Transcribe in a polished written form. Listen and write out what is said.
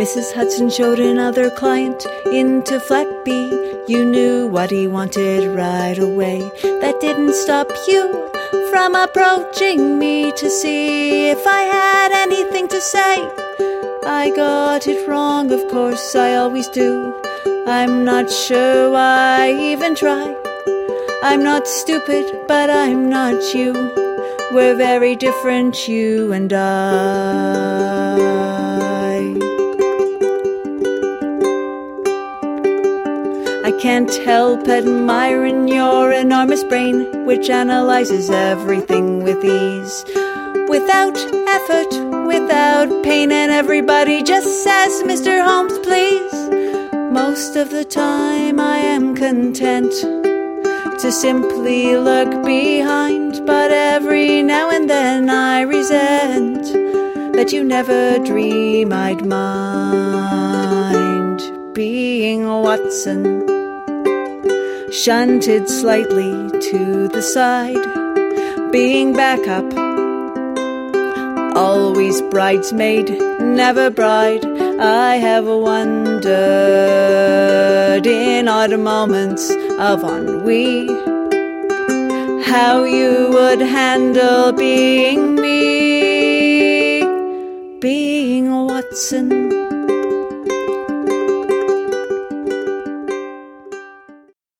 Mrs. Hudson showed another client into flat B. You knew what he wanted right away. That didn't stop you from approaching me to see if I had anything to say. I got it wrong, of course, I always do. I'm not sure why I even try. I'm not stupid, but I'm not you. We're very different, you and I can't help admiring your enormous brain, which analyzes everything with ease, without effort, without pain, and everybody just says, Mr. Holmes, please. Most of the time I am content to simply lurk behind, but every now and then I resent that you never dream I'd mind being Watson, shunted slightly to the side, being backup, always bridesmaid, never bride. I have wondered in odd moments of ennui how you would handle being me, being Watson.